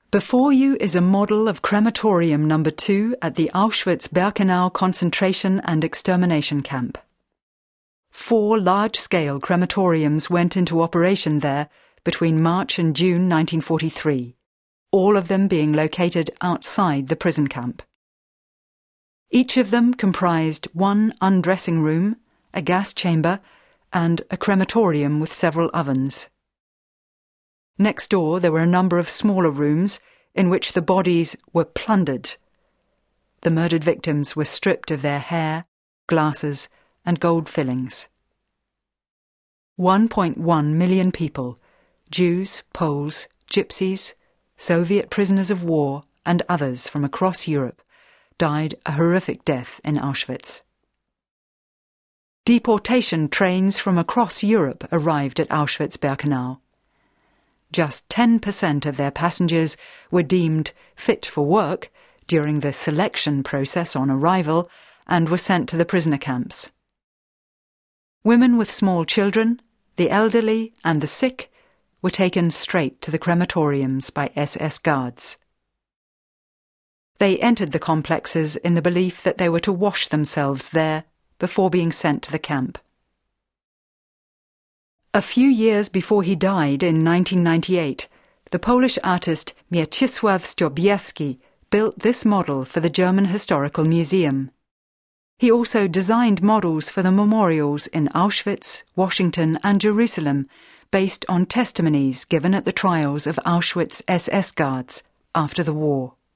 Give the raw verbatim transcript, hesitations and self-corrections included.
Before you is a model of crematorium number two at the Auschwitz-Birkenau concentration and extermination camp. Four large-scale crematoriums went into operation there between March and June nineteen forty-three, all of them being located outside the prison camp. Each of them comprised one undressing room, a gas chamber, and a crematorium with several ovens. Next door there were a number of smaller rooms in which the bodies were plundered. The murdered victims were stripped of their hair, glasses, and gold fillings. one point one million people, Jews, Poles, Gypsies, Soviet prisoners of war, and others from across Europe, died a horrific death in Auschwitz. Deportation trains from across Europe arrived at Auschwitz-Birkenau. Just ten percent of their passengers were deemed fit for work during the selection process on arrival and were sent to the prisoner camps. Women with small children, the elderly and the sick were taken straight to the crematoriums by S S guards. They entered the complexes in the belief that they were to wash themselves there before being sent to the camp. A few years before he died in nineteen ninety-eight, the Polish artist Mieczysław Ściobierski built this model for the German Historical Museum. He also designed models for the memorials in Auschwitz, Washington and Jerusalem based on testimonies given at the trials of Auschwitz S S guards after the war.